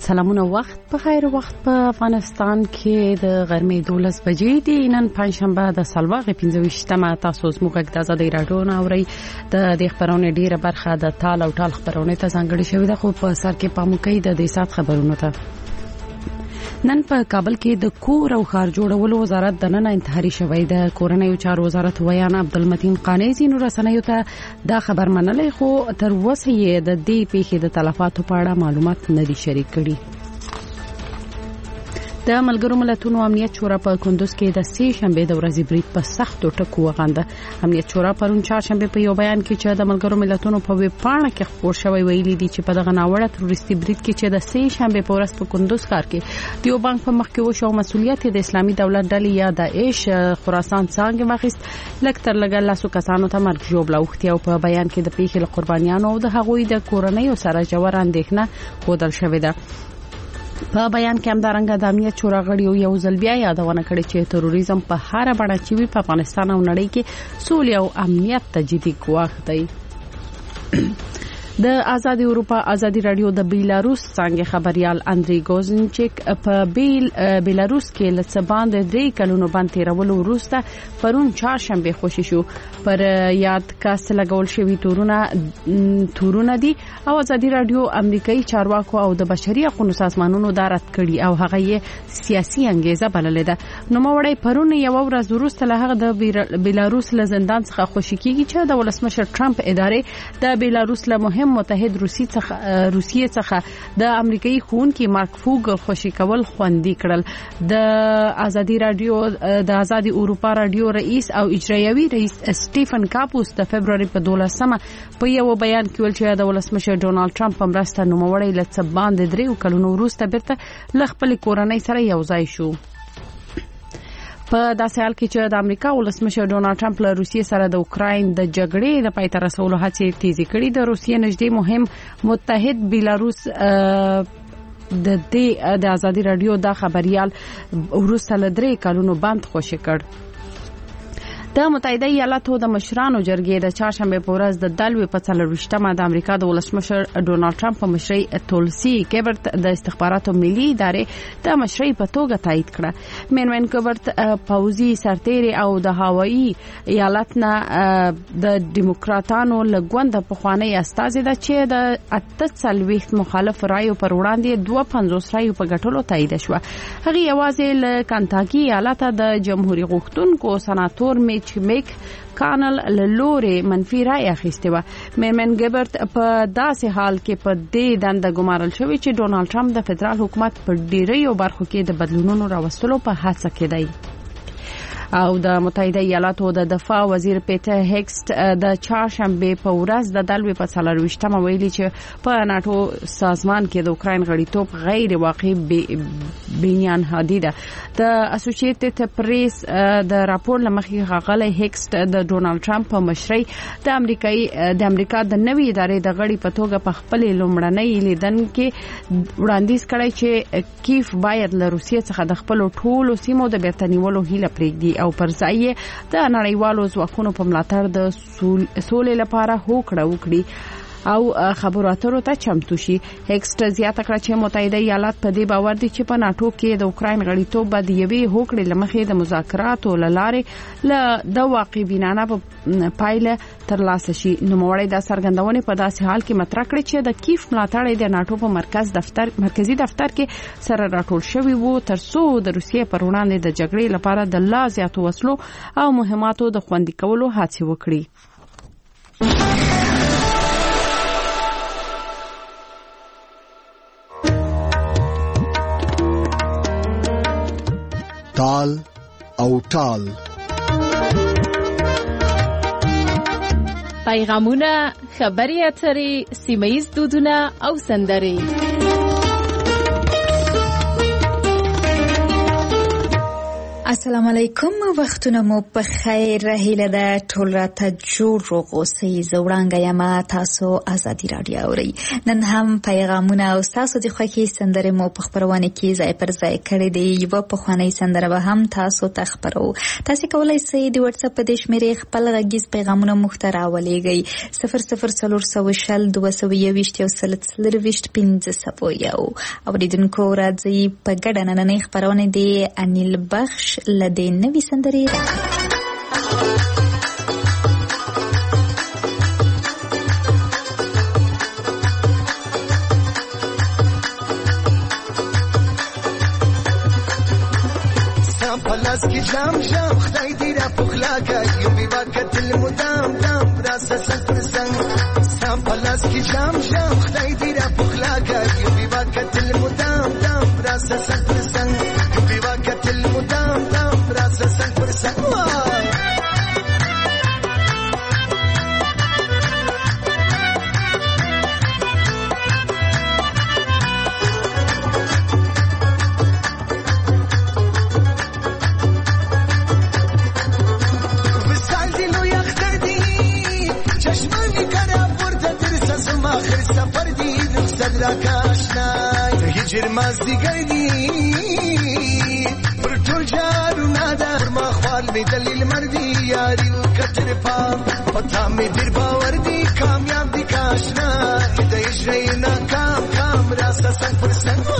سلامونه وخت په خیر وخت په افغانستان کې د غرمې 12 بجې دي نن پنځشنبه د سلواغې 25مه تاسو زموږ د آزادۍ رادیو ناوري د خبرونې ډیره برخه د تال او ټال خبرونه ته ځانګړي شوې ده خو په سر کې پاموکي د دې سات خبرونه ته نن په کابل کې د کور او ښار جوړولو وزارت د نن انتحاري شوی د کورنیو چارو وزارت ویان عبدالمتین قانیزی نور رسنیو ته دا خبر منلې خو تر اوسه یې د دې پیښې د تلفاتو په اړه معلومات نه دي شریک کړي د ملګرو ملتونو امنیت شورا په کندوز کې د سې شنبه د ورځې برید په سختو ټکو وغانده امنیت شورا پرون چهارشنبه په یو بیان کې چې د ملګرو ملتونو په ویب پاڼه کې خبر شوی ویلي دي چې په دغه ناوړه تروریستي برید کې چې د سې شنبه په ورځ په کندوز ښار کې د یو بانک په مخ کې وشو مسؤلیت د اسلامي دولت ډلې یا داعش خراسان څنګه واخیست لکتر لګل لاسو کسانو ته مرګ جوړ لاوختي او په بیان کې د پیښې قربانیانو او د هغوی د کورنیو سره جوړ اندېښنه خودل شوې ده په بیان کې همدارنګه د امنیت شورا غړي یو ځل بیا یادونه کړې چې تروریزم په هر بڼه چې وي په افغانستان او نړۍ کې سولې او امنیت ته جدي ګواښ دی د آزادي اروپا آزادي رادیو د بیلاروس څنګه خبريال اندري ګوزنچیک په بیلاروس کې لڅباند 3 کلونو باندې تیرولو وروسته پرون چهارشنبه خوشی شو پر یاد کاس لګول شوی تورونه دي او آزادي رادیو امریکایي چارواکو او د بشري حقوقو سازمانونو دارت کړي او هغه یې سیاسي انګیزه بللې ده نو موړی پرون یو ورځ وروسته له هغه د بیلاروس له زندان څخه خوشی کیږي چې د ولسمشر ټرمپ ادارې د بیلاروس له مهم متحد روسیې څخه د امریکایي خونکي مارک فوګل خوشی کول خوندي کړل د آزادي رادیو د آزادي اروپا رادیو رئیس او اجرایوي رئیس سټیفن کاپوس د فبرवरी په 12مه په یو بیان کې ویل چې د ولسمشر ډونالد ټرمپ په مرسته نوموړی لڅ باندې 3 کلونو وروسته بیرته لخپل کورنۍ سره یو ځای شو په داسې حال کې چې د امریکا ولسمشر ډونالد ټرمپ له روسیې سره د اوکراین د جګړې د پای ته رسولو هڅې تیزې کړې د روسیې نږدې مهم متحد بیلاروس د آزادي رادیو د خبريال وروسته له 3 کلونو باندې خوشی کړ د متحده ایالاتو د مشرانو جرګې د چهارشنبه په ورځ د دلوي په 40مه د امریکا د ولسمشر ډونالد ټرمپ په مشرۍ تولسی کیبرت د استخباراتو ملي ادارې د مشرۍ په توګه تایید کړه مینوین کیبرت پوزي سرتيري او د هوایي ایالتنا د دیموکراتانو لګوند په خوانی استازي د چې د 48 مخالف رایو پر وړاندې 250 رایو په ګټلو تایید شو هغه یوازې له کنټاکي ایالت د جمهوریت غوښتونکو سناتور میک کانل لوري منفي رائے اخیسته و میمن ګبرت په داسې حال کې په دې دنده ګمارل شوی چې ډونالد ټرمپ د فدرال حکومت په ډیریو برخو کې د بدلونونو راوستلو په هڅه کې دی او د متحده ایالاتو د دفاع وزیر پیټر هیکسټ د چهارشنبه په ورځ د دلوي په 40مه ویلي چې په ناتو سازمان کې د اوکراین غړیتوب غیر واقعي بنیان هادي ده د اسوسییټډ پریس د راپور لمخې غاغله هیکسټ د ډونالد ټرمپ په مشرۍ د امریکا د نوي ادارې د غړي په توګه په خپل لومړنۍ لیدن کې وړاندیز کړی چې کیف باید له روسیې څخه د خپل ټولو سیمو د بیرتنیولو هیله پرېږدي او پر ځای د نړیوالو ځواکونو په ملاتړ د سولې لپاره هوکړه وکړي او خبرو اترو ته چمتو شي هیکسټ زیاته کړه چې متحده ایالات په دې باور دي چې په ناتو کې د اوکراین غړیتوب به د یوې هوکړې لمخې د مذاکراتو لاره د واقع بینانه پایله ترلاسه شي نوموړی د څرګندونې په داسې حال کې مطرح کړی چې د کیف ملاتړ د ناتو په مرکزی دفتر کې سره راټول شوی وو ترڅو د روسیې پر وړاندې د جګړې لپاره د لا زیاتو وسلو او مهماتو د خوندي کولو هڅه وکړي تال او ټال پیغامونه خبري اترې سیمایي دودونه او سندري السلام علیکم، وختونه مو په خیر. هیله ده ټول راته جوړ روغ اوسئ. زه وړانګه یم، تاسو ازادي راډیو اورئ. نن هم پیغامونه او تاسو د خوښې سندرې مو په خپرونه کې ځای پر ځای کړې دي. یوه پخوانۍ سندره به هم تاسو ته خپرو. تاسو کولی شئ د واتساپ په دې شمېرې خپل غږیز پیغامونه موږ ته راولېږئ. 00400 اوریدونکو راځئ په ګډه نننۍ خپرونه د انیل بخش لدې نوې سندرې پلاس کی جام جام خدای دې را پخلاګه یو بي وخت المدام دام راسه څنګه څنګه سام پلاس کی جام جام خدای دې را پخلاګه یو بي وخت المدام دام راسه څنګه څنګه یو بي وخت المدام دام راسه څنګه څنګه هجر مازدیګر دی پر ټول جارونه ده پر ما خوال می دلیل مردی یاری وکتر پام پتا می در باور دی کامیاب دی کاشنا د اجرای ناکام کام راسه څنګه پر څنګه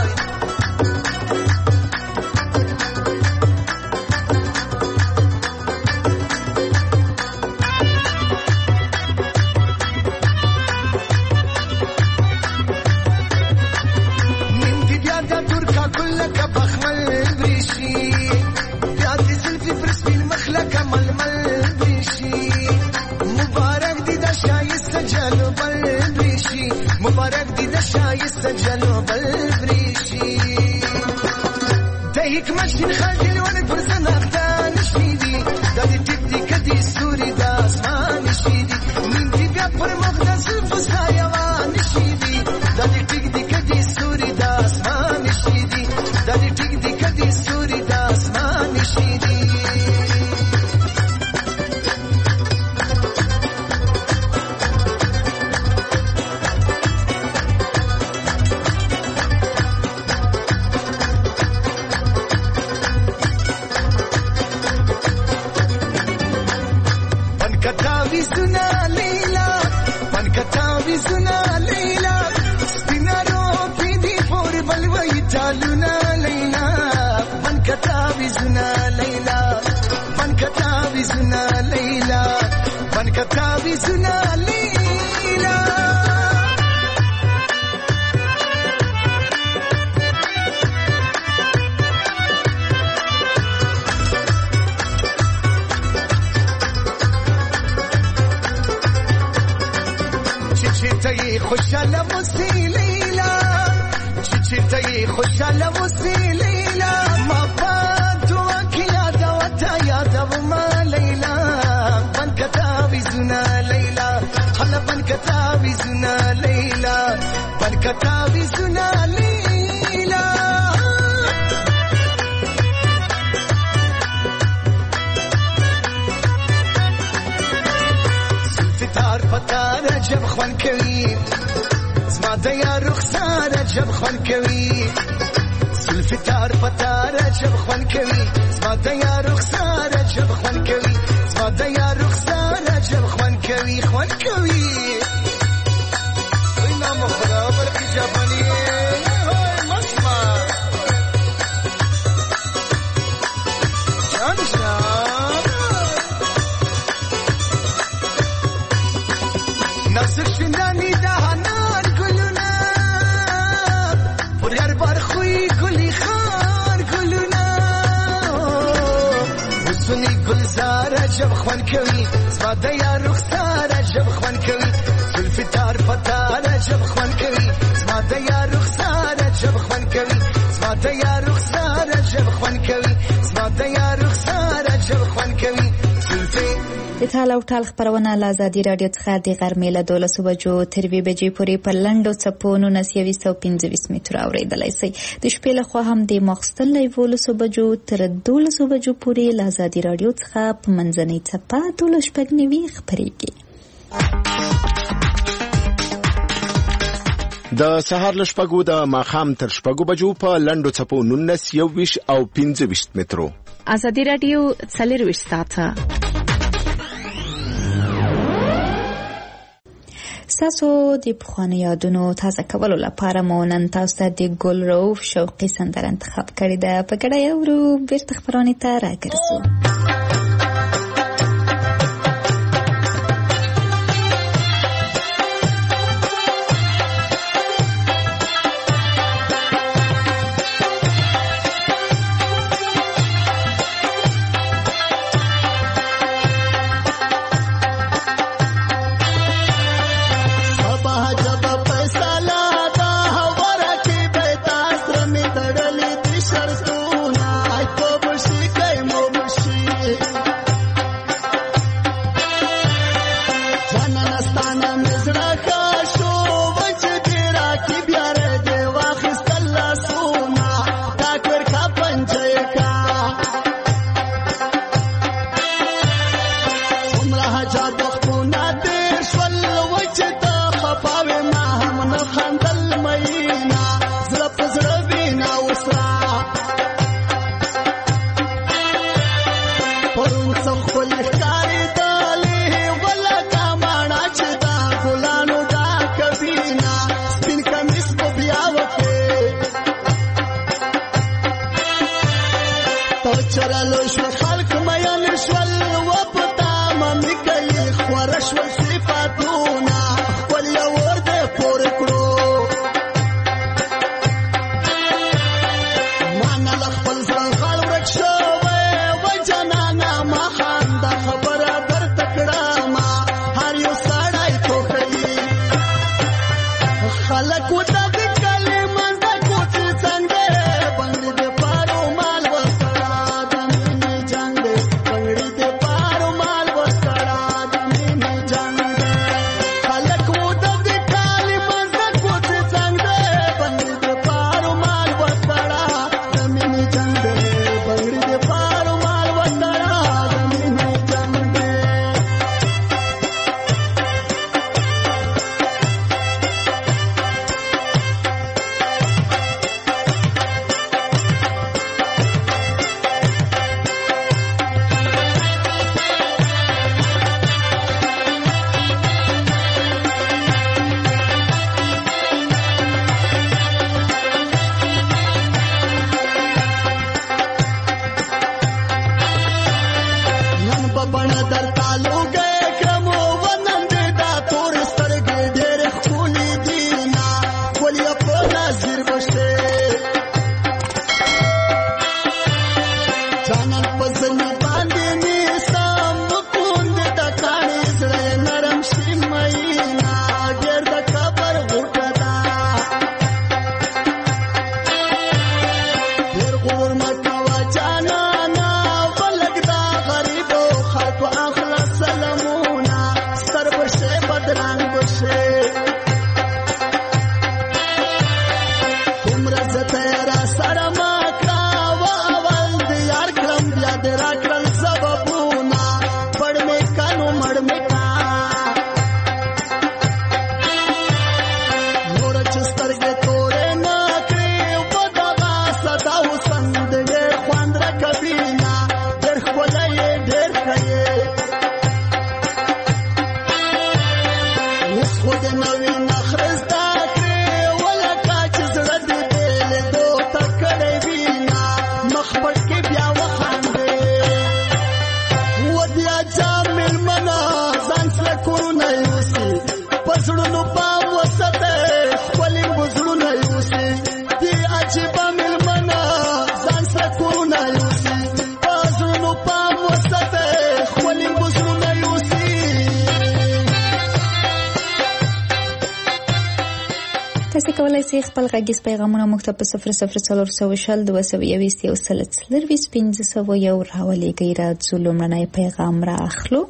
جنوب البريشي تهيك مشي الخاجل وانا برزن اختان شيدي دادي تبدي كدي سوري دا اسمان شيدي من دي بيقبر مقدس الفصايوان شيدي دادي تبدي كدي سوري دا اسمان شيدي دادي تبدي كدي سوري دا اسمان شيدي كتابي سنا ليلى شيشتي خش على موسي ليلى شيشتي خش على موسي ليلى ما فاتوك يا دوتا يا دوما ليلى كتابي زنا ليلى خلا بن كتابي زنا ليلى بن كتابي زنا ليلى سلفتار فتار جب خوان كوي اسمع ديا رخصار جب خوان كوي سلفتار فتار جب خوان كوي اسمع ديا رخصار جب خوان كوي اسمع ديا رخصار جب خوان كوي خوان كوي وين مخرا بركي جابني هاي مسمع شانشا نصر شنداني دهانان كلنا بريار بارخوي كلي خان كلنا وسني گلزار جب خوان كوي اسمع ديا رخصار جب خوان كوي سلفتار فتار جب خوان كوي اسمع ديا رخصار جب خوان كوي اسمع ديا رخصار جب خوان كوي اسمع ديا رخصار جب خوان كوي سلفي د تال او ټال خبرونه له ازادي راډیو څخه د غرمې له 12 بجو تر 2 بجې پورې په لنډو څپو 1925 متره اورېدلی شئ. د شپې لخوا هم د ماخستن له 11 بجو تر 12 بجو پورې له ازادي راډیو څخه په منځنۍ څپه 12:90 خپرېږي. د سهار له شپږو د ماښام تر شپږو بجو په لنډو څپو 19 او 25 مترو. ازادي راډیو 24 ساعته. ساسو د پخوانو یادونو تازه کولو لپاره مو نن تاسو ته د ګل روف شوقي سندره انتخاب کړې ده. په ګډه اورو بیرته خبرونه ته راګرځو. تاسو کولای شئ خپل غږیز پیغامونه موږ ته په 00420 221 او 015 راولېږئ. راځو لومړنی پیغام را اخلو.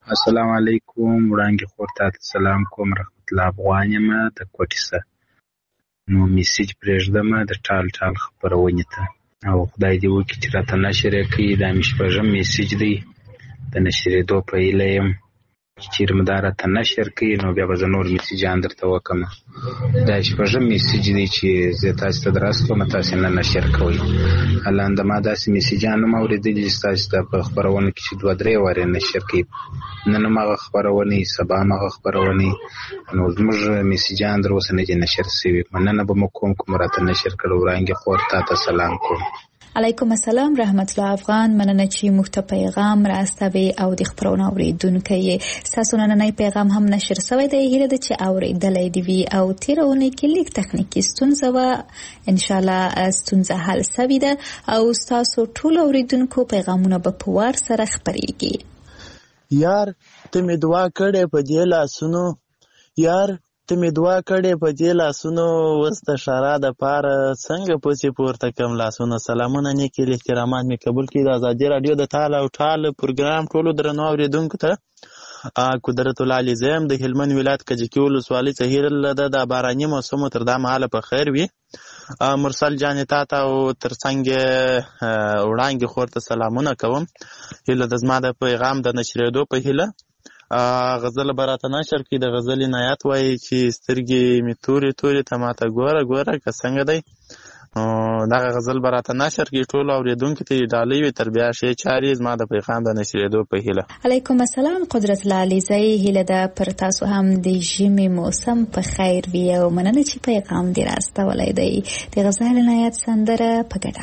السلام علیکم. وړاندې خور ته سلام کوم. رحمت الله افغان یم د کوټیسه. نو میسیج پرېږدم د ټال ټال خپرونې ته او خدای دې وکړي چې راته نشر یې کړي. دا مې شپږم میسیج دی د نشرېدو په هیله یم. چیرې مو دا راته نشر کړي نو بیا به زه نور میسیجان درته وکړم. دا شپږم میسیج دی چې زه تاسو ته دراسکوم، تاسو نه نشر کوئ. الان د ما داسې میسیجان هم اورېدلي چې تاسو ته په خپرونه کې چې 2-3 وارې نشر کوي. نن هماغه خپرونې، سبا هماغه خپرونې، نو زموږ میسیجان در اوسه نه دي نشر شوي. مننه به مو کوم راته نشر کړو. وړاندې خور تا ته سلام کوم. علیکم السلام رحمت الله افغان. مننه چې موږ ته پیغام راستوي او د خبرونو اوریدونکو یې. تاسو نننی پیغام هم نشر شوی دی. هیله ده چې اوریدلای دی وي او تیرونه کې لیک تخنیکی ستونزه و ان شاء الله ستونزه حل شوی ده او تاسو ټول اوریدونکو پیغامونه به په وار سره خبرېږي. یار ته می دعا کړې په دې لاسونو، یار ته می دعا کړې په دې لاسونو، وسته شارا د پاره څنګه پوسی پورته کم لاسونو. سلامونه نیک احترامات می قبول کړي. د ازادي رادیو د تال او ټال پروګرام ټولو درنو اوریدونکو ته قدرت الله علي زم د هلمند ولایت کجکی ولسوالۍ څخه لده. د باراني موسم تر دا مهاله په خیر وي. مرسل جان تا او ترڅنګ وړاندې خور ته سلامونه کوم. هله د زما د پیغام د نشریدو په هله غزل براته نشر کی. د غزل نایت وای چې سترګې می توري توري تماته ګوره ګوره که څنګه دی. دا غزل براته نشر کی. ټول اوریدونکو ته ډالۍ وي تر بیا شي چاري زما د پیغام د نشریدو په هله. علیکم السلام قدرت الله علي زئی. هله ده پر تاسو هم د ژمي موسم په خیر وي او مننه چې پیغام دی راستولای دی. د غزل نایت سندره په ګډه.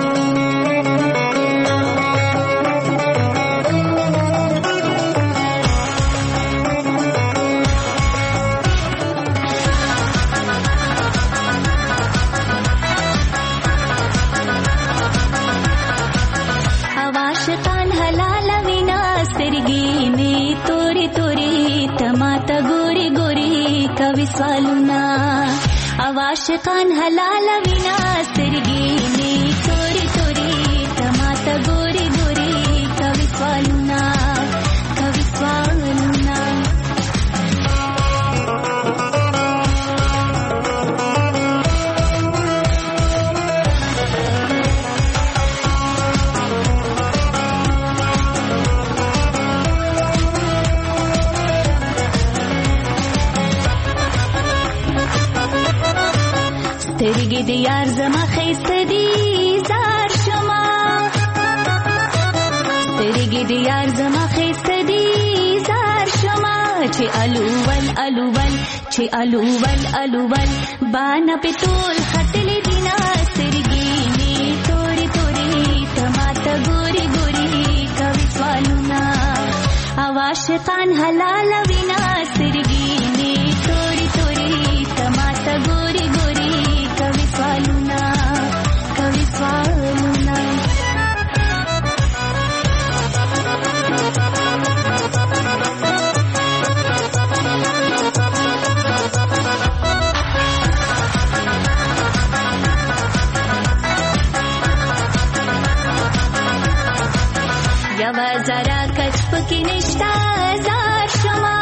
عاشقان حلال وینا سترګې می توري توري تماته ګوري ګوري کوي سوالونه کوي سوالونه. سترګې د یار زما خیسته دي زار شما، سترګې د یار زما خیسته دي زار شما، چې الوول الوول چې الوول الوول باندې په ټول خطلې دینا سترګې می توري توري تماته ګوري ګوري کوي سوالونه. عاشقان حلال وینا سترګې می توري توري تماته ګوري ګوري کوي سوالونه کوي سوالونه. یوا زرا کچ پکې نشتا زار شما،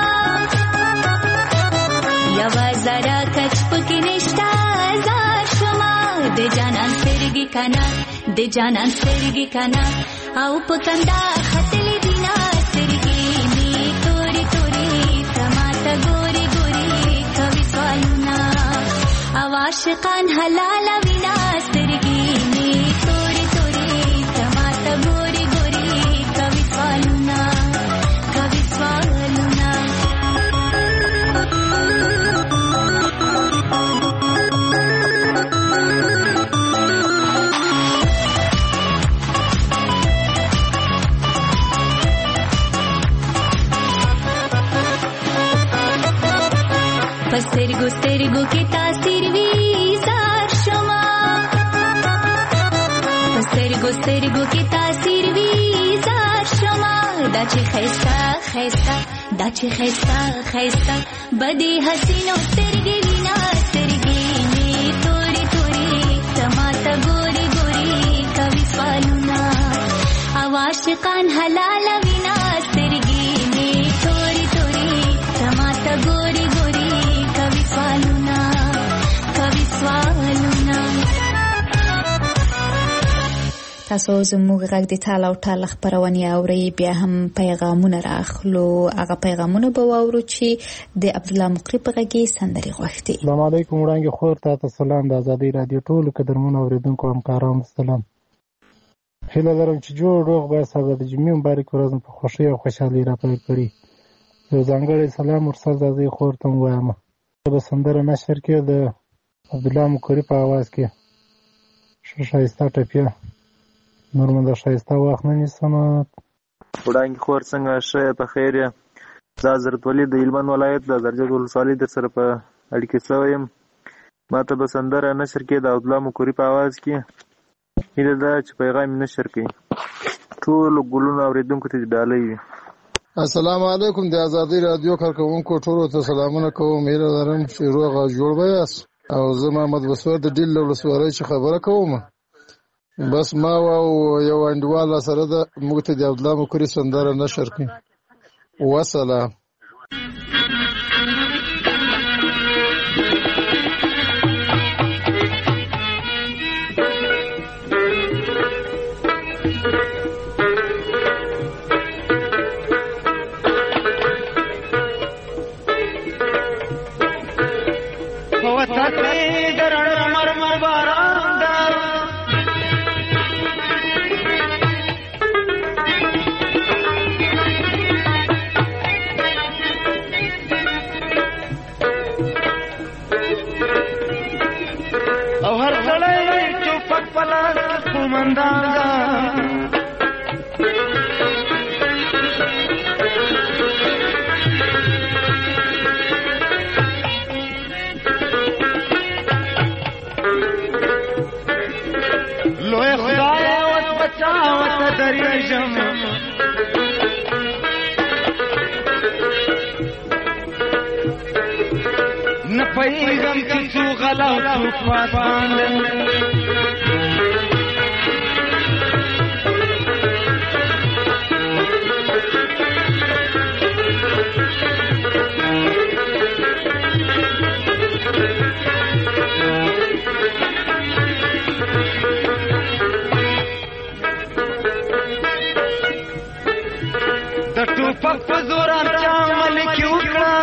یوا زرا کچ پکې نشتا زار شما، د جانان سترګې کنا د جانان سترګې کنا او پکندا خطلې دینا سترګې می توري توري تماته ګوري ګوري کوي سوالونه. عاشقان حلال وینا سترګې می توري توري تماته ګوري ګوري کوي سوالونه کوي سوالونه. سترګو سترګو کې تاثیر وی زار شما، سترګو سترګو کې تاثیر وی زار شما، دا چې خیستا خیستا دا چې خیستا خیستا بدی حسینو سترګې وینا سترګې می توري توري تماته ګوري ګوري کوي سوالونه. عاشقان حلال وینا سترګې می تاسو زموږ غږ د تال او ټال خبرونه اوري بیا هم پیغامونه راخلو هغه پیغامونه به واورو چې د عبد الله مقری په غږی سندري غوښتي. السلام علیکم وړاندې خور ته سلام د ازادي رادیو ټولو قدرمنو اوریدونکو همکارانو سلام. هیله لرم چې جوړ روغ به سبا د جمعې مبارک ورځ په خوشي او خوشحالي را پیل کړي. یو ځانګړی سلام ورسره د زی خور ته وایم. د سندره نشر کې د عبد الله مقری په आवाज کې شایسته ټپیا نورمند شایسته واخ نه نسم. وړاندې خور څنګه شه په خیر یا حضرت ولید د هلمند ولایت د درجه ولسوالۍ در سره په اړیکه شوم. ماته به سندره نشر کې د عبد الله مقری په आवाज کې هیله ده چې پیغام نشر کړي. ټول ګلونه اوریدونکو ته ډالۍ وي. السلام علیکم د ازادي رادیو کارکونکو ټولو ته سلامونه کوم. هیله لرم چې روغ او جوړ یاست. او زه محمد بسور د ډیل ولسوالۍ څخه خبره کوم. بس ما او یو انډیوال سره د موږ ته د عبد الله مقری سندره نشر کړي. وسلام. پیغام کی تو غلا تو پاسان د ټوپک په زور چا ملک وکړه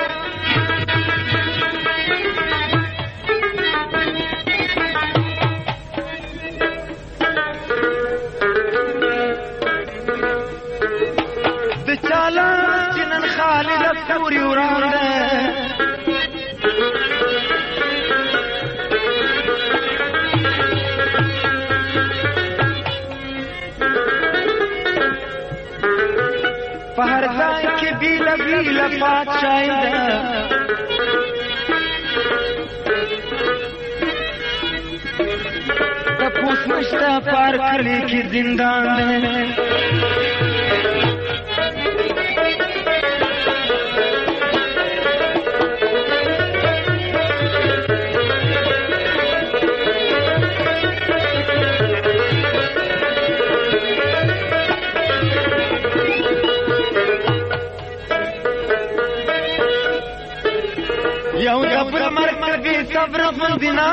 پوری ورانده په هر ځای کې بیله بیله پادشاهي ده تپوس نشته پار کلی کې زندان ده صبر غندنا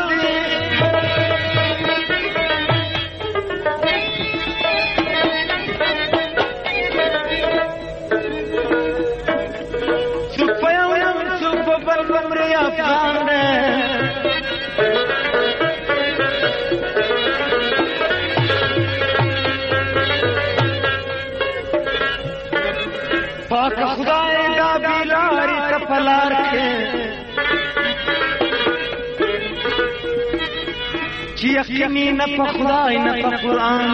سوفیا ویم سوف بل افغان ده پاک خدای دا بیلاری تپلار کے یقینی نه په خدای نه په قرآن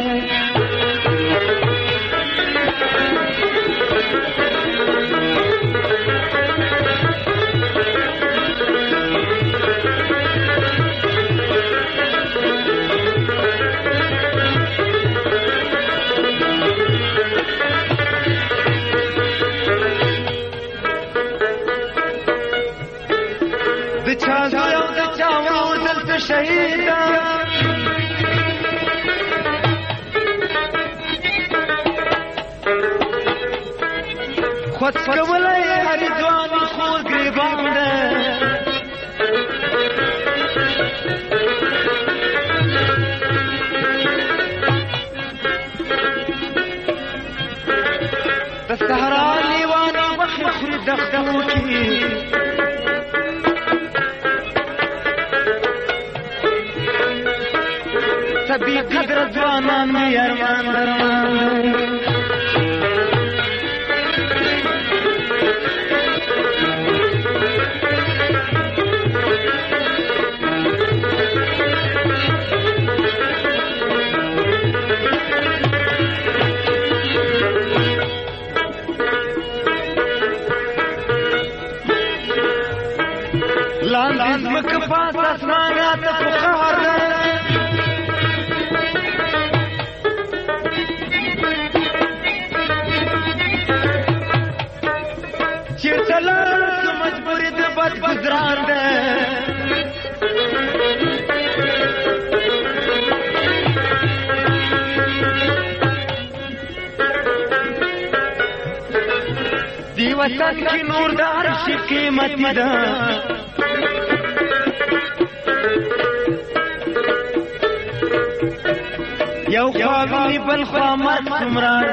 د چا زیو د چا ورزل ته شهید خود کولای هر ځوان خو ګریبان ده صحرا لیوانو وخی خوری دختو کی طبی قدر جوانان می ارمان درمان لاندیز مکفاس اسمانات فخار چیرتلار مجبوری د بد گزران ده دی وطن کی نور د عرش قیمتی ده یو خواوی بل خوا مرد سمران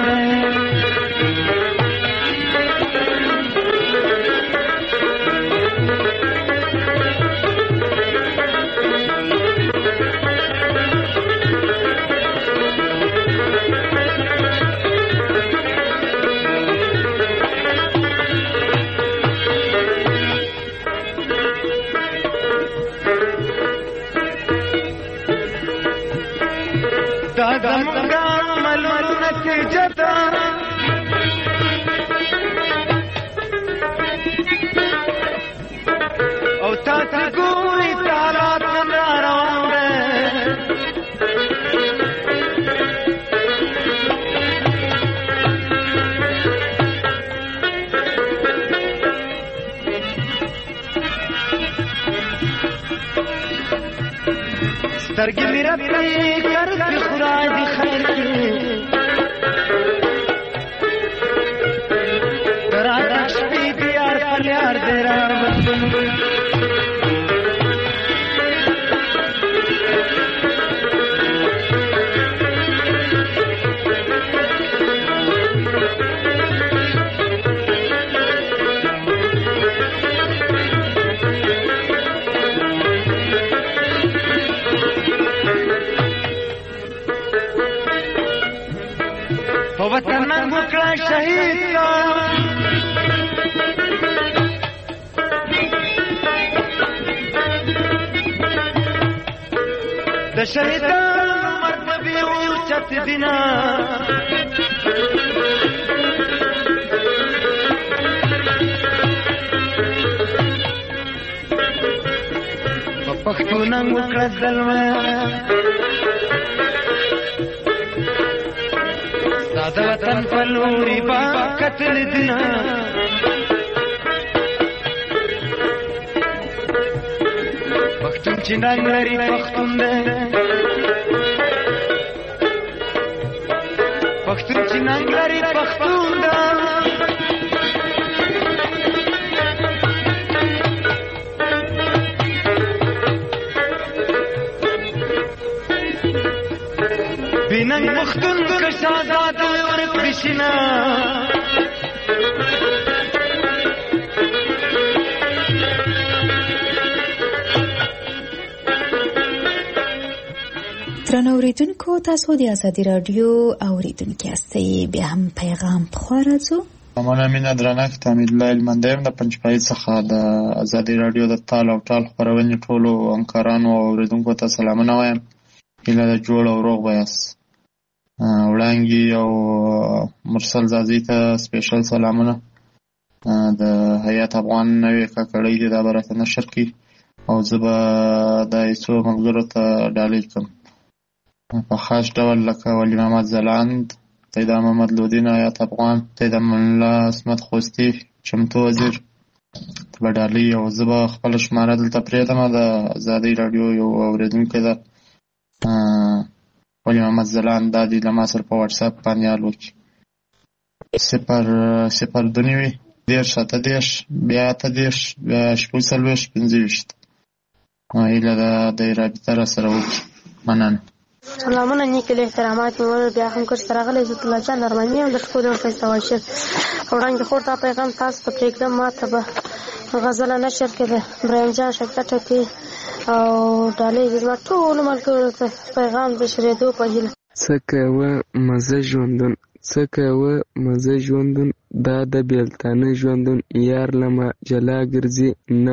زمونگا عملون نتیجتا او تا تگوی تالات ناروان ده سترگی میرتی کرد خورای خیر کی دراتش بی دیار پلیار دیرار وطن مکړه شهید کا د شهیدانو مرتبه اوچت دینا په پښتون مکړه ظلم دا وطن پلوري با قتل دینا پښتون چې ننګ لري پښتون دی پښتون چې ننګ لري پښتون دی بیننګ پښتون که شهزاده ورکړشنا درنو اوریدونکو تاسو د ازادي رادیو اوریدونکو یاستئ بیا هم پیغام خورځو مانا مینا درنښت حمید الله المندیم د پنځپای څخه د ازادي رادیو د تال او ټال خبرونې ټولو همکارانو او اوریدونکو ته سلامونه وایم هیله د جوړ او روغ یاست وړانګي او مرسل زازي ته سپیشل سلامونه د حیات افغان نوې کاکړۍ د برته نشر کی او زبا د ایسو ملګرو ته ډالۍ کوم په خاص ډول لکه ولی محمد زلاند سید محمد لودین حیات افغان سید الله اسمت خوستی چمتو وزیر په ډالۍ او زبا خپل شماره دلته پریدم د ازادي رادیو یو اوریدونکو ده ولی محمد زلاند د دې لمه سره په واتس اپ باندې الوکي 002 10 بیا 10 شپږ 25 ایله د رابطه را سره وکړي مننه سلامونه نیکه له احترامات مو بیا هم کړ سره غلې عزت الله جان ارمانی هم د ټکو د ورته واشه وړاندې خور ته پیغام تاسو ته پرېږدم ماته به غزل نشر کې د ابراهیم جان شکته کې او ډالۍ زما ټول ملګرو ته پیغام د شریدو په هیله څه کوه مزه ژوندون دا د بیلتانه ژوندون یار لمه جلا ګرځي نه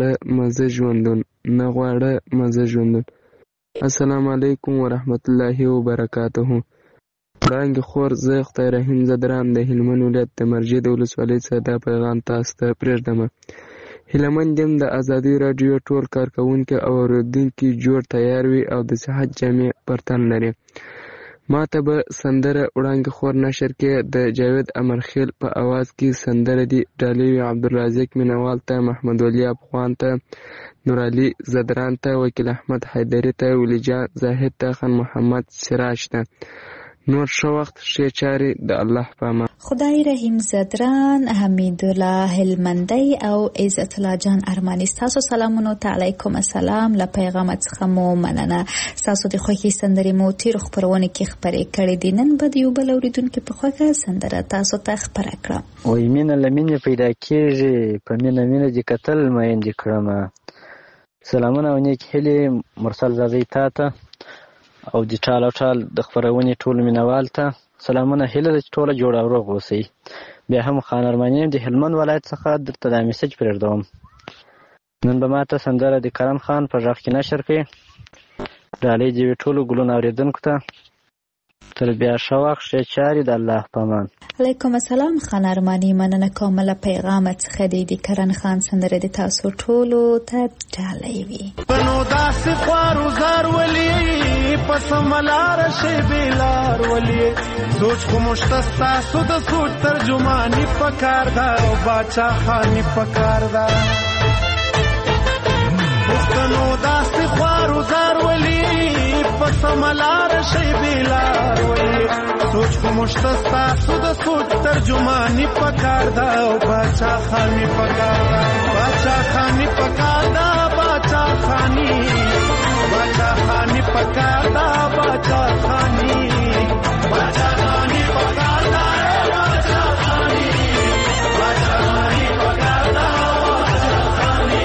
غواړه مزه ژوندون. السلام علیکم ورحمت الله وبرکاته. وړاندې خور زه خدای رحیم زدران د هلمند ولایت د مرجې د ولسوالۍ څخه دا پیغام تاسو ته پرېږدم. هیلهمند یم د ازادي راډیو ټول کارکوونکي او اورېدونکي جوړ تیار وي او د صحت جامع پر تن لري. ما ته به سندره وړاندې خور نشر کې د جاوید امرخیل په اواز کې سندره دي. ډالۍ وي عبدالرازق مینوال ته، محمد ولی افغان ته، نورعلي زدران ته، وکیل احمد حیدري ته، ولی جان زاهد ته، خان محمد سراج ته. نور ښه وخت ښې چارې د الله په امان. خدای رحیم زدران، حمید الله هلمندی او عزت الله جان ارمانی، تاسو سلامونه ته علیکم السلام. له پیغام څخه مو مننه. تاسو د خوښي سندرې مو تیر خبرونه کې خبرې کړې دي. نن به یو بل اوریدونکو په خوښه سندره تاسو ته خبره کړم. وای مینه لمینه پیدا کیږي په مینه دې قتل مې دې کړم. سلامونه او نیک هیلې مرسل زادی ته او د ټال د خبرونې ټول مینوال ته سلامونه هیله د ټوله جوړ او روغ اوسئ. بیا هم خان ارمانی د هلمند ولایت څخه درته دا میسج پرېږدم. نن به ماته سندره د کرم خان په غږ کې نشر کړي. ډالۍ دې وي ټولو ګلونو اورېدونکو ته. تر بیا ښه وخت ښې چارې د الله په امان. علیکم السلام خان ارمانی، مننه کوم له پیغام څخه د کرن خان سندره د تاسو ټولو ته ډالۍ وي. بنو داسې خوارو زار ولی پس ملار شی بیلار ولی سوچ خو مشتستا سو د سوچ ترجمانی پکار دا او باچا خانی پکار دا. بنو داسې خوارو زار ولی پس ملار شی بیلار ولی سوچ خو مشتستا سو د سوچ ترجمانی پکار دا او باچا خانی پکار دا. باچا خانی پکار دا، باچا خانی پکار دا، باچا خانی پکار دا، باچا خانی پکار دا، باچا خانی.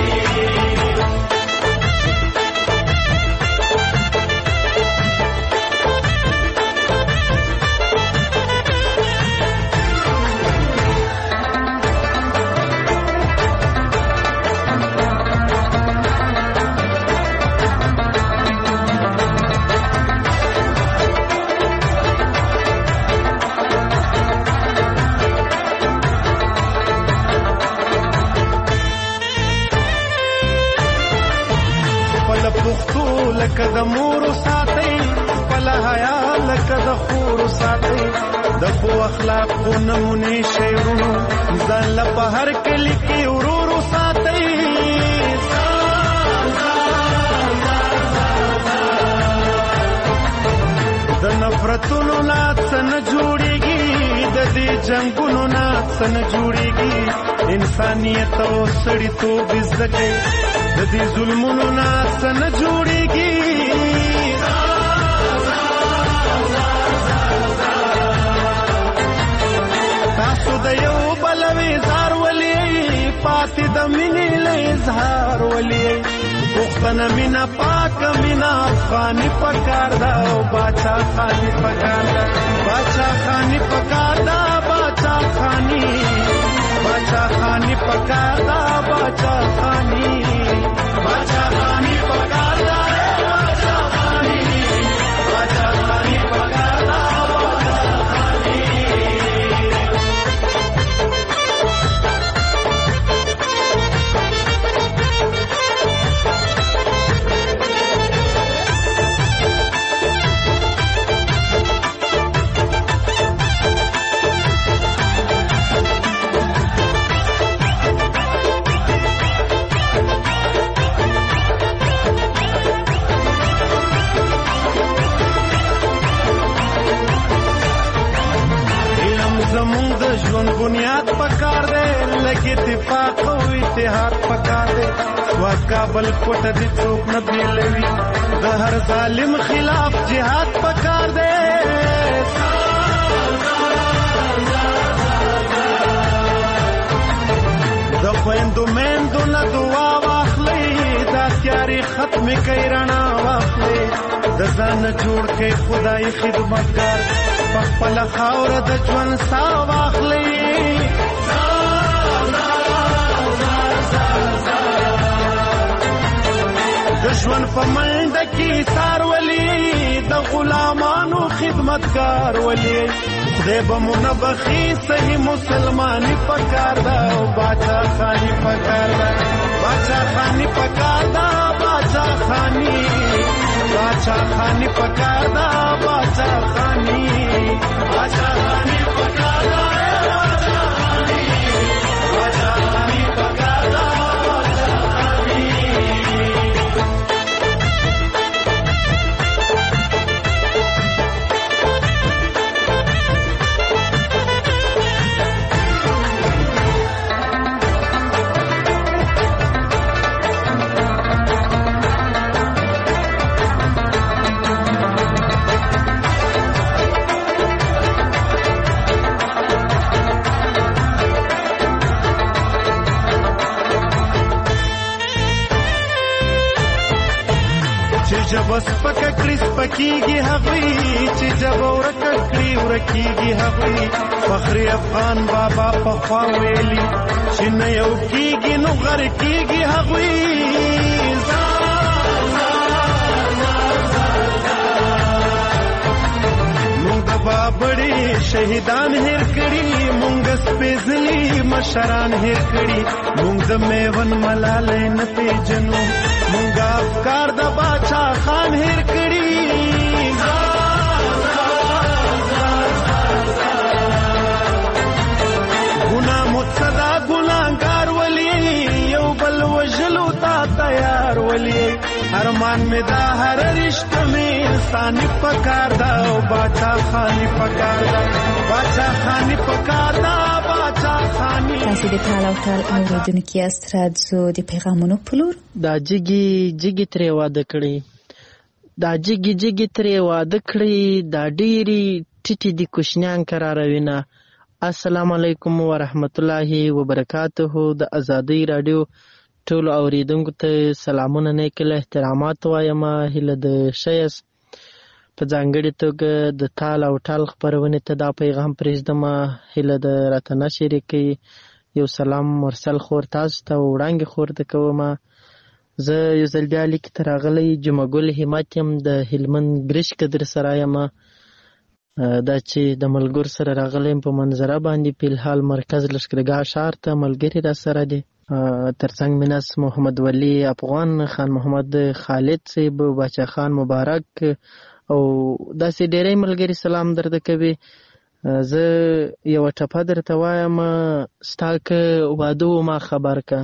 لکه د مور ساتي خپل حیا، لکه د خور ساتي د خو اخلاق خو نمونه شیرونو ځان له په هر کلی کې ورور ساتي. د نفرتونو نه څه نه جوړیږي، د دې جنگونو نه څه نه جوړیږي. انسانیت او سړیتوب زده کوي، د دې ظلمونو نه څه نه جوړیږي. تاسو د یو بل وزار ولي پاتې د مینې له اظهار ولي پښتنه مینا پاک مینا افغاني پکار دا او باچا خاني پکار دا. باچا خاني پکار دا، باچا خاني پکار دا، باچا خاني پکار دا، باچا خاني پکار دا، باچا خاني پکار دا، باچا خاني. زمونږ د ژوند بنیاد پکار دی لکه اتفاق او اتحاد پکار دی وا کابل کوټه دې څوک نه بیلوي د هر ظالم خلاف جهاد پکار دی د خویندو میندو نه دعا واخلئ دا تیارې ختمې کوي رڼا واخلئ د ځان جوړ کړئ خدای خدمتګار په خپله خاوره د ژوند ساه واخلئ د ژوند په منډه کې سار ولي د غلامانو خدمتګار ولي خدای به مو نه بخي صحیح مسلماني پکار ده او باچا خاني پکار ده باچا خاني پکار ده باچا خاني پکار ده باچا خاني پکار ده جب سپکه کړي سپکیږي هغوی چې جب ورکه کړي ورکیږي هغوی فخر افغان بابا پخوا ویلي چې نه یو کیږي نو غر کیږي هغوی مونږ د بابړي شهیدان هیر کړي مونږ سپېڅلي مشران هیر کړي مونږ د میون ملالۍ نه پیژنو مونږ افکار د باچا خان هیر کړي ګناه مقصدا ګناهګار ولي یو بل وژلو ته تیار ولي ارمان مې دا هر رشته مې انساني پکار ده او باچا خاني پکار ده باچا خاني پکار ده باچا خاني. تاسو د ټال او ټال اوریدونکو یاست راځو د پیغامونو په لور. دا جګي ترې واده کړي دا جګي ترې واده کړي دا ډېری ټیټي دي کوشنیان قراروینه. السلام علیکم ورحمت الله وبرکاته. د ازادۍ رادیو ټول اوریدونکو ته سلامونه نیکل احترامات وایم. هیله د شیس په ځانګړې توګه د ټال او ټال خپرونې ته دا پیغام پرېږدم. هیله د راته نشرې کوي یو سلام مرسل خور تاسو ته وړاندې خور ته کوم. زه یو ځل بیا لیک ته راغلی جمعه ګل همت یم د هلمند ګرش کدر سره یم. دا چې د ملګرو سره راغلی یم په منظره باندې په الحال مرکز لښکرګاه ښار ته ملګري را سره دي. ترڅنګ منس محمد ولی افغان خان محمد خالد صاحب باچا خان مبارک او داسې ډېری ملګري سلام درته کوي. زه یوه ټپه درته وایم ستا که واده و ما خبر که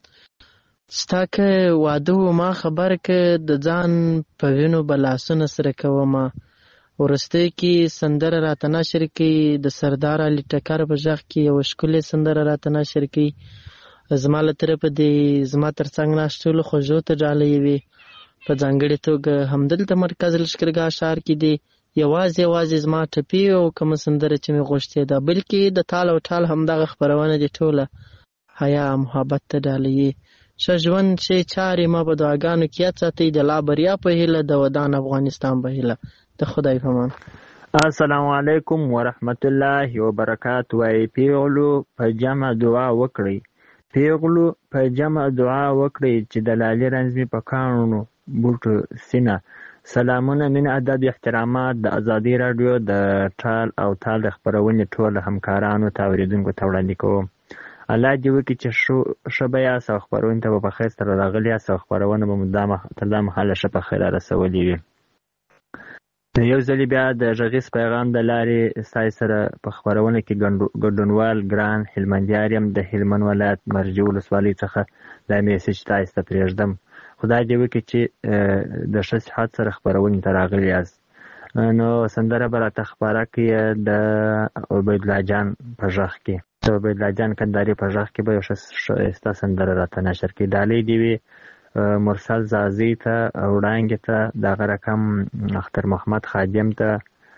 ستا که واده و ما خبر که د ځان په وینو به لاسونه سره کومه. وروستۍ کې سندره راته نشر کوي د سردار علي ټکر په غږ کې یوه ښکلې سندره راته نشر کوي. زما له طرفه دې زما تر څنګ ناست ټولو خوږو ته ډالۍ وي. په ځانګړې توګه همدلته مرکز لښکرګاه ښار کې دي یوازې زما ټپي او کومه سندره چې مې غوښتې ده بلکې د ټال او ټال همدغه خپرونه دي ټوله حیا محبت ته ډالۍ. ښه ژوند ښې چارې ما په دعاګانو کې یاد ساتئ. د لا بریا په هیله د ودان افغانستان په هیله. د خدای په امان. السلام علیکم ورحمت الله وبرکاته. وای پیغلو په جمع دعا وکړئ پیغلو په جمع دعا وکړئ چې د لالي رنځمې په کاڼو بوټو سینه. سلامونه مینه ادب احترامات د ازادۍ راډیو د ټال او ټال د خپرونې ټول همکارانو ته اورېدونکو ته وړاندې کوم. الله دې وکړي چې ښه به یاست او خپرونې ته به په خیر سره راغلي یاست او خپرونه به تر دا مهاله ښه په خیر رسولې وي. یو ځلې بیا د غږیز پیغام د لارې ستاسو سره په خپرونه کې ګډونوال ګران هلمندیار یم د هلمند ولایت مرجع ولسوالۍ څخه دا میسج تاسو ته پرېږدم. خدای دې وکړي چې د ښه صحت سره خپرونې ته راغلي یاست. نو سندره به راته خپاره کړي د عبیدالله جان په غږ کې، د عبیدالله جان کندهاري په غږ کې به یو ښایسته سندره راته نشر کړي. ډالۍ دې وي مرسل زازي ته، وړانګې ته، دغه رقم اختر محمد خادم ته،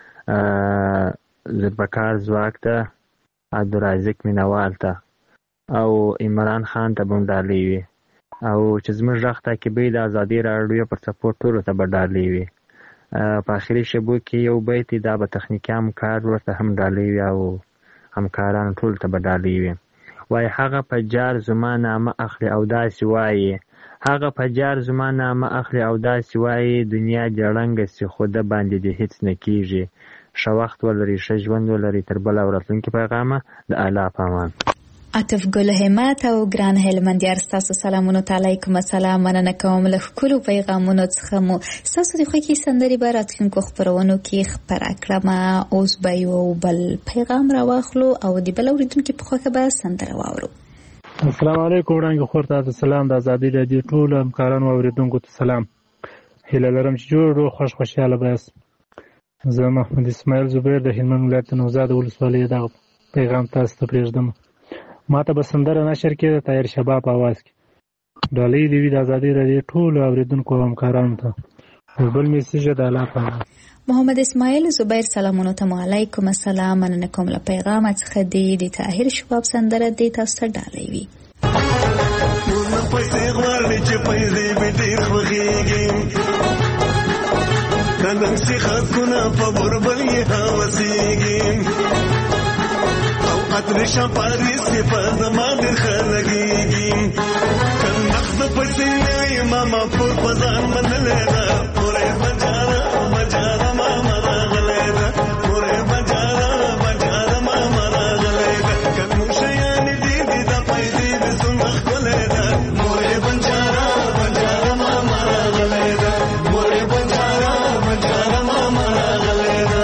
ذوالبقار ځواک ته، عبدالرازق مینوال ته او عمران خان ته به هم ډالۍ وي. او چې زموږ غږ تعقیبوي د ازادي راډیو پر سپورټ ټولو ته به ډالۍ وي. په آخري شبو کې یو بیت دا به تخنیکي همکار ورته هم ډالۍ وي او همکارانو ټولو ته به ډالۍ وي. وایي هغه په جار زما نامه اخلي او داسې وایي، هغه په جار زما نامه اخلي او داسې وایي، دنیا دې ړنګه سي خو ده باندې دې هېڅ نه کېږي. ښه وخت ولري، ښه ژوند ولري. تر بله او راتلونکي پیغامه د الله په امان. عاطف ګل همت او ګران هلمندیار، ستاسو سلامونو ته علیکم السلام. مننه کوم له ښکلو پیغامونو څخه مو ستاسو د خوښې سندرې به راتلونکو خپرونو کې خپره کړم. اوس به یو بل پیغام راواخلو او د بل اورېدونکي په خوښه به سندره واورو. السلام علیکم وړانګې خور ته سلام. د ازادي راډیو ټولو همکارانو او اورېدونکو ته سلام. هیله لرم چې جوړ خوشحاله به یاست. زه محمد اسماعیل زبیر د هلمند ولایت نوزاد ولسوالۍ دغه پیغام تاسو ته پرېږدم. ما ته به سندره نشر کړي د طاهر شباب په اواز کې. ډالۍ دې وي د ازادي راډیو ټولو اورېدونکو او همکارانو ته. بل میسیج د الله په امان. محمد اسماعیل زبیر، سلامونو ته علیکم السلام. مننه کوم له پیغام څخه دی د طاهر شباب سندره دې تاسو ته ډالۍ وي. کندم سی خاکونه په بربل یې هوسیږي او عطر شپاري صفات ما در خلګيږي کندخ د پسې ماما پر پزان منلې دا پورې بجارا بجارا ماما راغلې دا پورې بجارا بجارا ماما راغلې دا کمو شيان دې دې د پېدې د سنخ کولې دا پورې بجارا بجارا ماما راغلې دا پورې بجارا بجارا ماما راغلې دا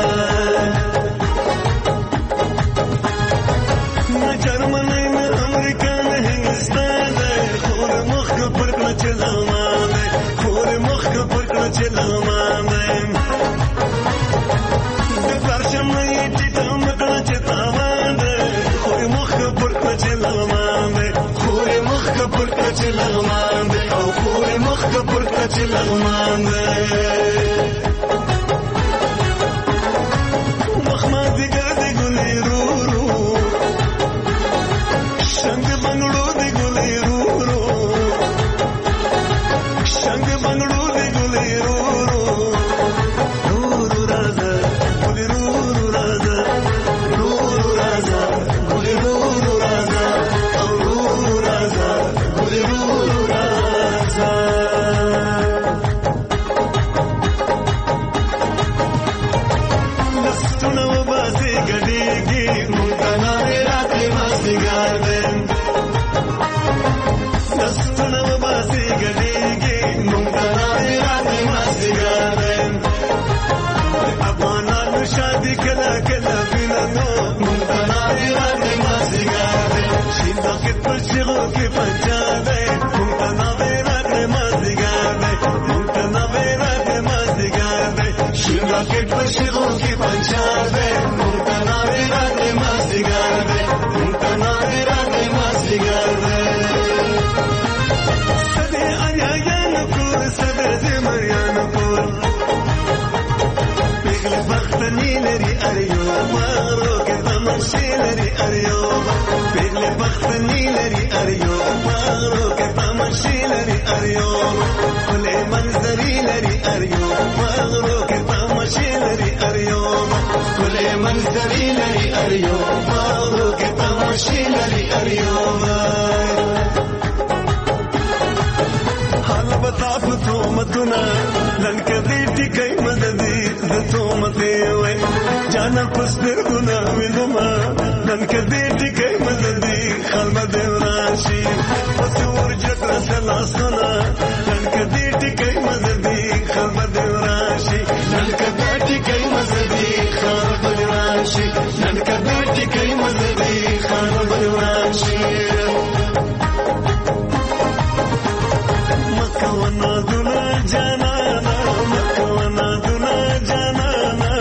نه جرمني نه امریکا نه هندستان خور مخ پر کله چلامه خور مخ پر کله چلامه د پرشم یې چې تم کله چتاوانه خور مخ پر کله چلامه خور مخ پر کله چلامه او خور مخ پر کله چلامه محمد ګرځي ګلې رورو شنګ بنگړو دی ګلې رورو شنګ بنگړو دی ګلې رورو رورو راځه ګلې رورو راځه رورو راځه ګلې رورو راځه او رورو راځه ګلې رورو راځه لستونه وباسي ګډېږي مونږ نه راتلې مازدیګر دی لستونه وباسي ګډېږي مونږ نه راتلې مازدیګر دی افغانانو شادي کله کله وینو مونږ نه راتلې مازدیګر دی شین باقي پر شغو کې پنجا دی مونږ نه راتلې مازدیګر دی مونږ نه راتلې مازدیګر دی شین باقي پر شغو کې پنجا دی مونږ نه راتلې مازدیګر دی مونږ نه راتلې مازدیګر دی سده اریان کور سده زمریان کور پیغل بختنی لري اریو مغرو کې تمشي لري اریو پیغل بختنی لري اریو مغرو کې تمشي لري اریو کله منظري لري اریو مغرو کې تمشي لري اریو کله منظري لري اریو مغرو کې تمشي لري اریو حال بتا فتو متنا لنک دې ټکای مددي زتو مته وې جانا پستر ګنا وینما لنک دې ټکای مددي خلم دې راشي پسور جتر سلاسنا لنک دې ټکای مددي خلم دې راشي لنک دې ټکای مددي خلم دې راشي لنک دې ټکای مددي خلم دې راشي مکونا دنا جانانا مکونا دنا جانانا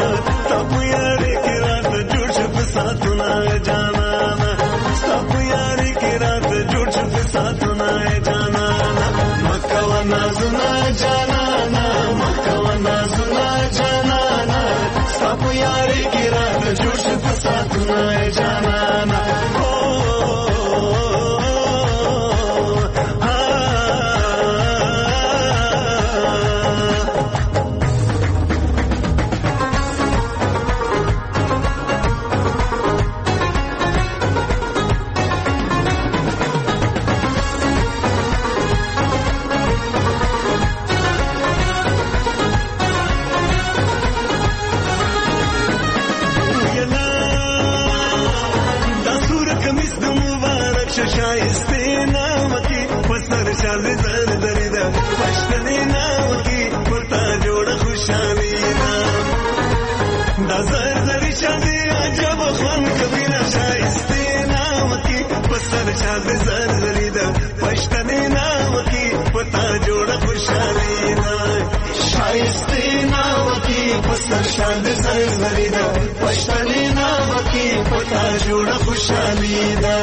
ستا جوړه خوشحالي ده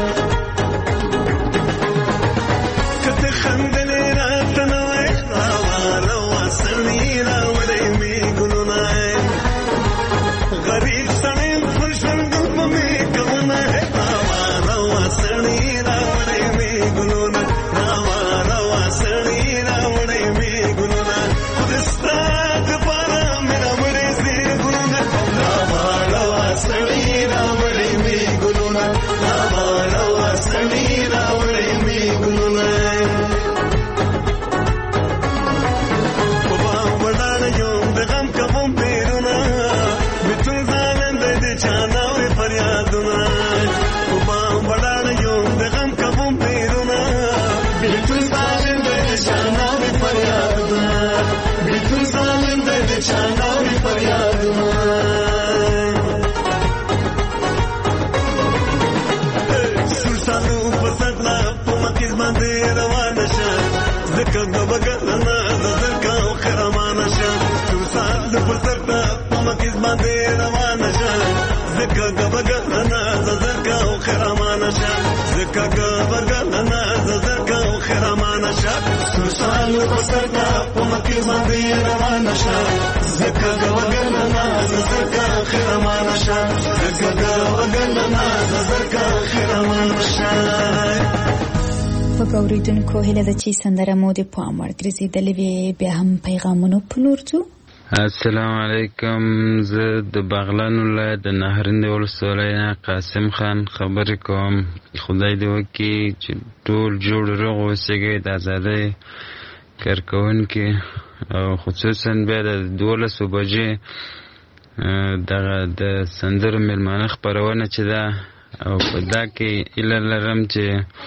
کته خندلې راته نو روا سړی راوړې می ګلونه غریب سړی پر ژوند په می کومه روا سړی راوړې می ګلونه روا سړی راوړې می ګلونه دستا د پاره مې راوړې سي ګلونه روا سړی راوړې می ګلونه روا سړی راوړې می ګلونه سالو بسرکا پمکی باندې روانه شه زکه وګرنا زکه خرمانه شه زکه وګرنا زکه خرمانه شه وګوریدونکو هیله ده چې سندره مو د پام وړ ګرځېدلې وي بیا هم پیغامونو په لور ځو. السلام علیکم. زه د بغلان ولایت د نهرین ولسوالۍ نه قاسم خان خبرې کوم. خدای دې وکړي چې ټول جوړ روغ اوسېږئ د ازادۍ کارکوونکي او خصوصا بیا د 12 بجې دغه د سندرو میلمانه خپرونه چې ده او په دا کې هیله لرم چې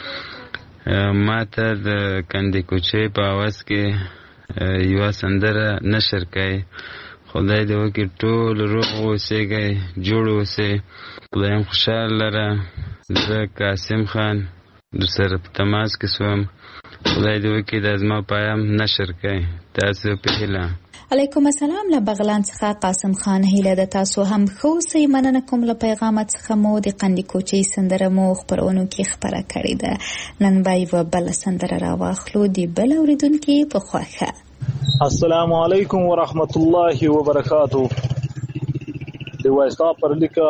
ماته د کندې کوچۍ په اواز کې یوه سندره نشر کوي. خدای دې وکړي ټول روغ اوسېږئ جوړ اوسئ. خدای هم خوشحال لره. زه قاسم خان درسره په تماس کې شوم. خدای دې وکړي دا زما پیام نشر کوي. تاسو په هیله. علیکم السلام. له بغلان څخه قاسم خان هیله ده تاسو هم ښه اوسئ. مننه کوم له پیغامات څخه مو د قندې کوچۍ سندره مو خپرونو کې خپره کړې ده. نن به یوه بله سندره راواخلو د بل اورېدونکي په خوښه. السلام علیکم ورحمت الله وبرکاتو. د وایستا پر لیکه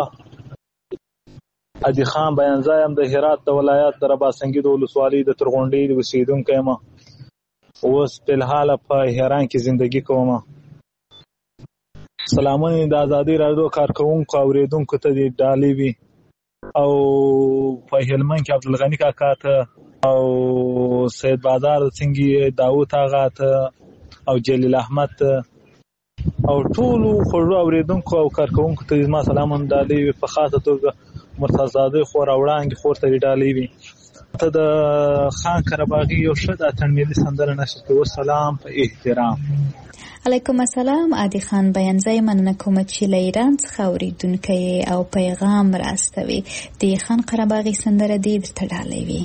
ادي خان بیانځای هم د هرات د ولایت د رباسنګي د ولسوالۍ د ترغونډۍ د اوسېدونکی یم. اوس فلحاله په هران کې زندگی کوم. سلامونه د ازادۍ راډیو کارکوونکو اورېدونکو ته دې ډالۍ وي او په هلمند کې عبدالغني کاکا ته او سید بازار څنګه داوود آغا ته او جلیل احمد او ټولو خوږو اورېدونکو او کارکوونکو ته زما سلامونه ډالۍ وي. په خاصه توګه مرتضی خور او وړانګې خور ته ډالۍ وي. ته د خان قرهباغي یو ښه د اتڼ ملي سندره نشر کوي. سلام په احترام. علیکم السلام. عادي خان بیانځای مننه کوم چې له ایران څخه اورېدونکی او پیغام راستوي. د خان قرهباغي سندره دې درته ډالۍ وي.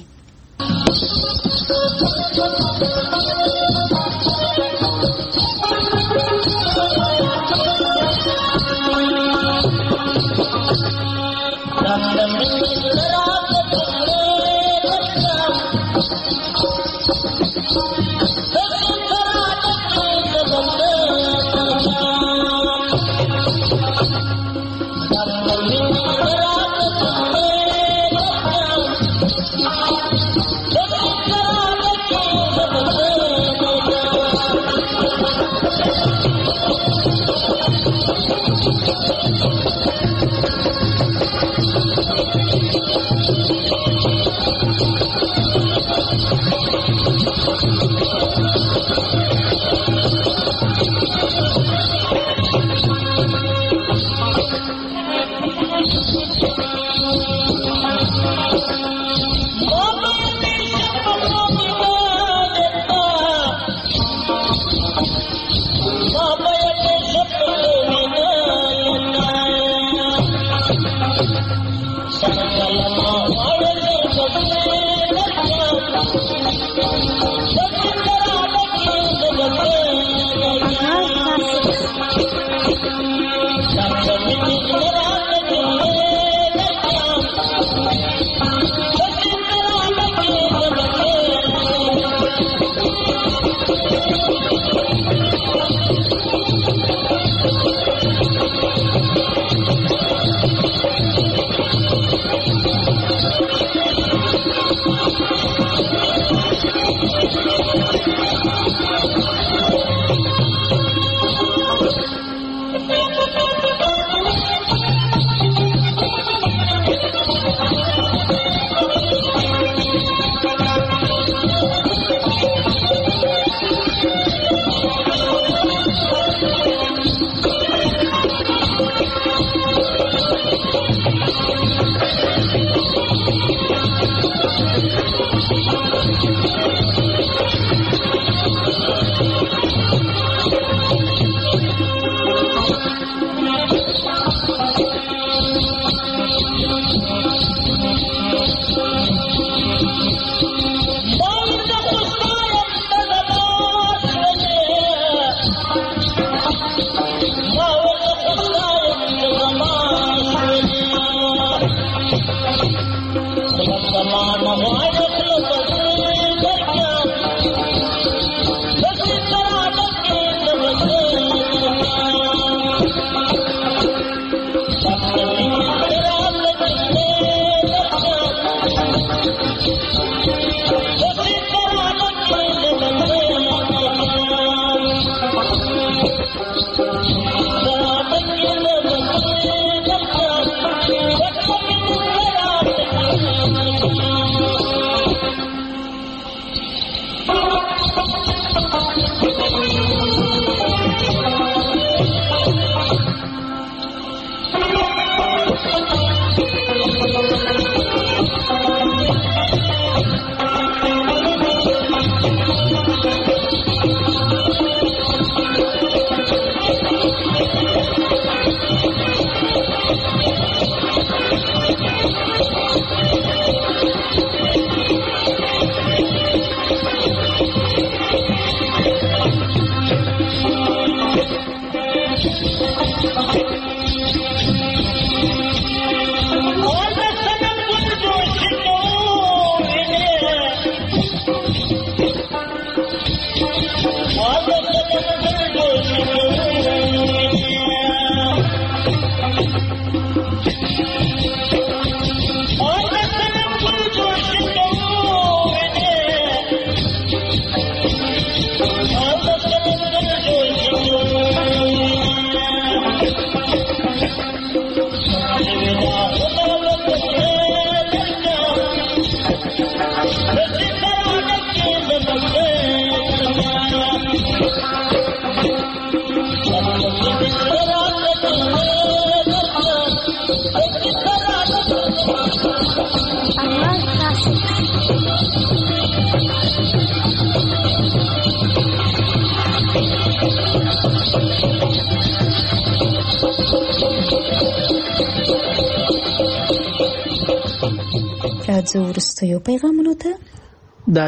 راځو وروستیو پیغامونو ته. دا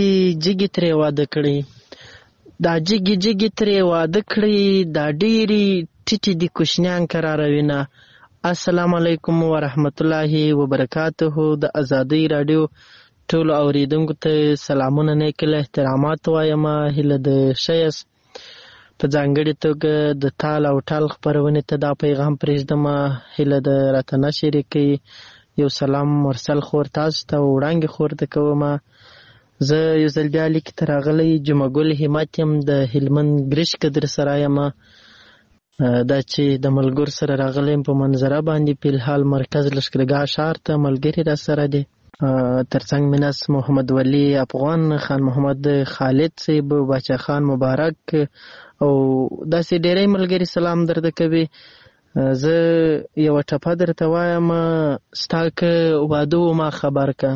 جګي ترې واده کړي، دا جګي ترې واده کړي، دا ډېرې ټیټې دي کوشنیان قراروینه. السلام علیکم ورحمت الله وبرکاته. د ازادۍ راډیو ټولو اوریدونکو ته سلامونه، نیک احترامات وایم. هیله د شیس په ځانګړې توګه د تال او ټال خپرونې ته دا پیغام پرېږدم. هیله د راته نه شریکوي. یو سلام مرسل خور تاسو ته او وړانګې خور ته کوم. زه یو ځل بیا لیک ته راغلی جمعه ګل همت یم، د هلمند ګرش کدر سره یم. دا چې د ملګرو سره راغلی یم په منظره باندې، په الحال مرکز لښکرګاه ښار ته ملګري را سره دي. ترڅنګ مې ناست محمد ولی افغان، خان محمد خالد صاحب، باچا خان مبارک او داسې ډېری ملګري سلام درته کوي. زه یوه ټپه درته وایم، ستا که واده و ما خبر که،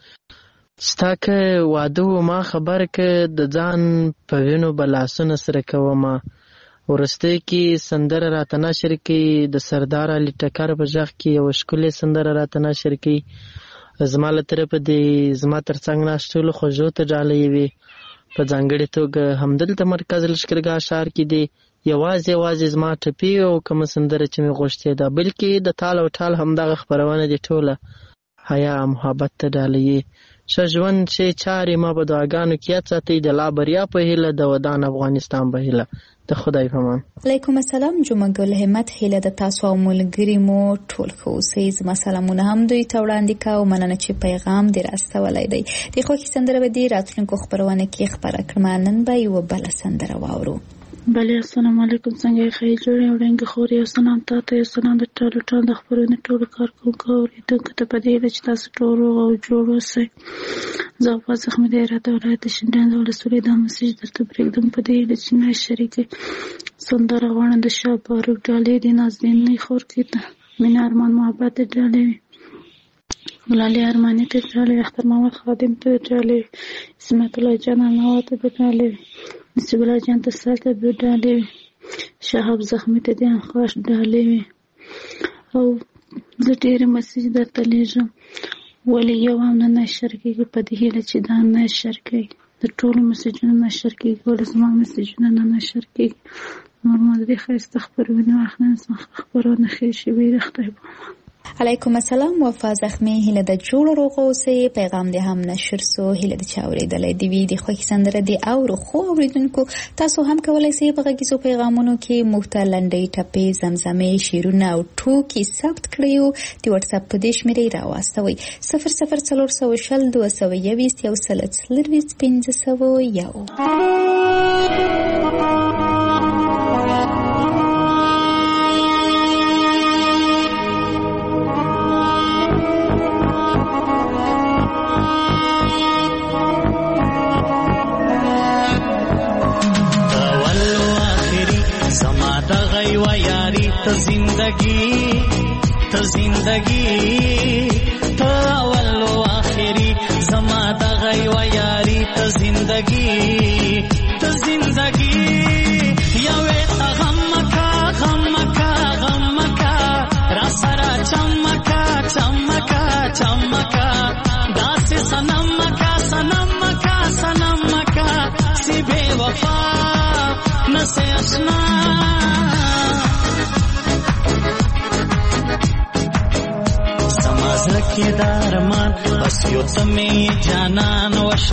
ستا که واده و ما خبر که، د ځان په وینو به لاسونه سره کومه. وروستۍ کې سندره راته نشر کړي، د سردار علي ټکر په غږ کې یوه ښکلې سندره راته نشر کړي. زما له طرفه دې زما تر څنګ ناست ټولو خوږو ته ډالۍ وي. په ځانګړې توګه همدلته مرکز لښکرګاه ښار کې دي یوازې زما ټپې او کومه سندره چې مې غوښتې ده، بلکې د تال او ټال همدغه خپرونه دي ټوله حیا محبت ته ډالۍ. ښه ژوند ښې چارې ما په دعاګانو کې یاد ساتئ. د لا بریا په هیله، د ودان افغانستان په هیله. د خدای پامان. علیکم السلام. جمعه ګل همت، هیله د تاسو او ملګري مو ټول ښه اوسئ. زما سلامونه هم دوی ته وړاندې کوم. مننه چې پیغام دې راستولی دی. د خوښې سندره به دې راتلونکو خپرونه کې خپره کړم. نن به یوه بله سندره واورو. بله السلام علیکم، څنګه یې ښې جوړې وړانګې خور، یو سلام تاته، یو سلام د ټول د خپرونې ټولو کارکوونکو اورېدونکو ته په دې هیله چې تاسو ټول روغ او جوړ اوسئ. زه عباس احمد هرات ولایت شینډیان د ولسوالۍ دا مسیج درته پرېږدم په دې هیله چې نه شریکې سندره غواړم د شاه باروک ډالۍ دي، نازنینې خور کې ته مینه ارمان محبت ته ډالۍ وي، ګلالي ارماني ته ډالۍ وي، اختر محمد خادم ته ډالۍ وي، اسمت الله جان انوا ته ډالۍ وي، نصیب الله جان ته سال ته ډالۍ وي، شهاب زخمي ته دې خواش ډالۍ وي. او زه ډېرې مسیج درته لیږم ولې یو هم نه نشر کېږي، په دې هیله چې دا نشر کوي، د ټولو مسیجونه نشر کېږي، ولې زما مسیجونه نه نشر کېږي. نور ما د دې ښایسته خپرونې واخلم، زما خپرونه ښې شوې د خدای په امان. علیکم السلام وفا زخمی هیله د جوړ روغ اوسې پیغام دې هم نشر سو هیله د چاورېدلې دی وی د خوښ سندره دی او خو اوریدونکو تاسو هم کولای شئ په غږیزو پیغامونو کې محتلندې ټپې زمزمې شیرونه او ټوکی ثبت کړئ د واتس اپ په دې شمیرې راوستوي 00420211501 ته زندگی ته اول و آخری زما د غي و یاري ته زندگی یوه ته غمکا را سره چمکا داسې سنمکا سی بے وفا نسه اشنا زکی دارمان بس یو تمی جانان وش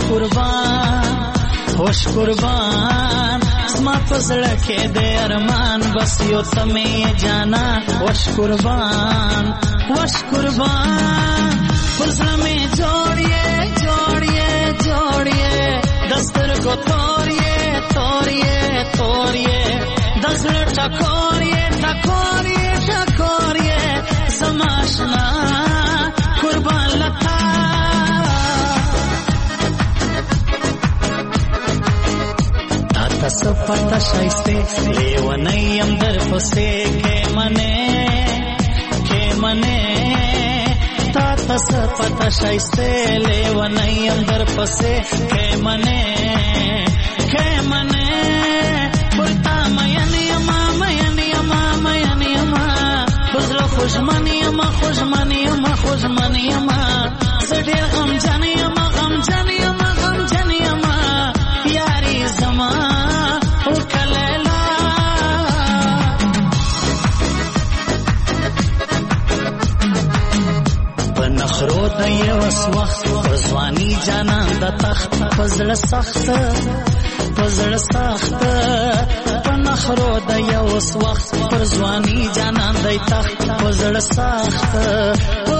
قربان اسما پزړه دے ارمان بس یو تمی جانان وش قربان پزړه می جوړیے دستر کو توریے دزړه ټکوریے سماشنا قربان لتا تا سپتا شایسته لیونیم در پسته که منه تا سپتا شایسته لیونیم در پسته که منه پرتا مینیما بزر خوشمنیما زدیر غمجنیما یاری زما او کلیلا بنخرو د یوس وخت پرزوانی جانان د تخت پزړه سخت نخرو د یوس وخت پرزوانی جانان د تخت پزړه سخت